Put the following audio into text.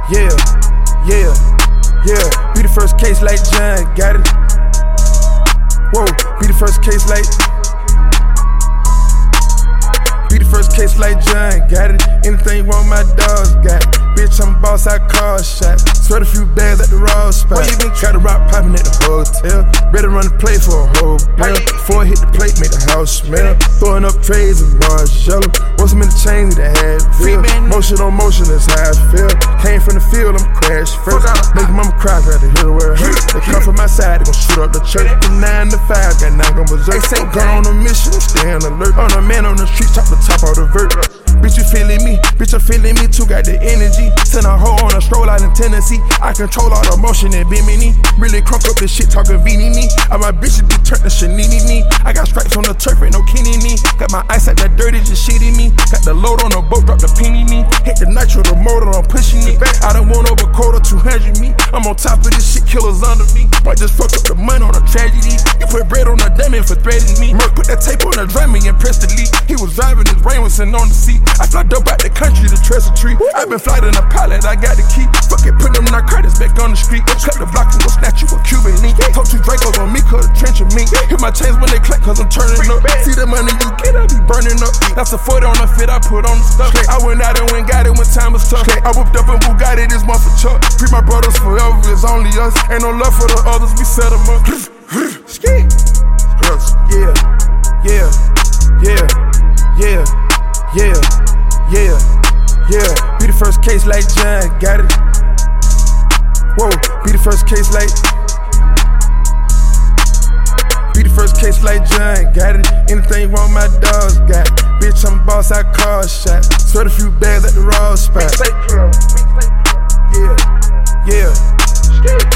Yeah, yeah, yeah. Be the first case like John, got it. Whoa, be the first case like. Be the first case like John, got it. Anything wrong, my dogs got it. Bitch, I'm a boss, I call shots. Sweat a few bags at the raw spot. Got a rock poppin' at the hotel. Better run the plate for a whole bill. Before I hit the plate, make the house smell. Throwing up trays of Marshall. Want some in the chain that had feel. Motion on motion, that's how I feel. Came from the field, I'm crash first. Make mama cry, got to hear the word hurt. They come from my side, they gon' shoot up the church. From 9 to 5, got 9 gon' berserk. Gone on a mission, staying alert. On a man on the street, top the top of the vert. Bitch, you feeling me? Bitch, I'm feeling me too, got the energy. Send a hoe on a stroll out in Tennessee. I control all the motion and bimini. Really crunk up this shit, talking VNini. All my bitches be turning Shanini me. I got stripes on the turf, ain't no Kenny me. Got my ice at that dirty, just shitting me. Got the load on the boat, drop the penny me. Hit the nitro, the motor, I'm pushing it. I don't want over quarter 200 me. I'm on top of this shit, killers under me. Might just fuck up the money on a tragedy. You put bread on a diamond for threatening me. Merc put that tape on the drum and impressed the lead. He was driving, his brain was sitting on the seat. I fly dope out the country to trust a tree. I been flying a pilot, I got the key. Fuck it, put them narcotics back on the street. Cut the block and go snatch you for Cuban link. Told 2 Dracos on me, cut the trench of me. Hit my chains when they clap, cause I'm turning up. See the money you get, I be burning up. That's a 40 on the fit, I put on the stuff. I went out and went got it when time was tough. I whipped up in Bugatti, this one for Chuck. Free my brothers forever, it's only us. Ain't no love for the others, we set them up. Ski. Yeah, yeah, yeah, yeah, yeah, yeah, yeah. Be the first case like John, got it. Whoa, be the first case like. Be the first case like John, got it. Anything wrong, my dogs got it. Bitch, I'm a boss, I call shots. Sweat a few bags at the raw spot. Yeah, yeah.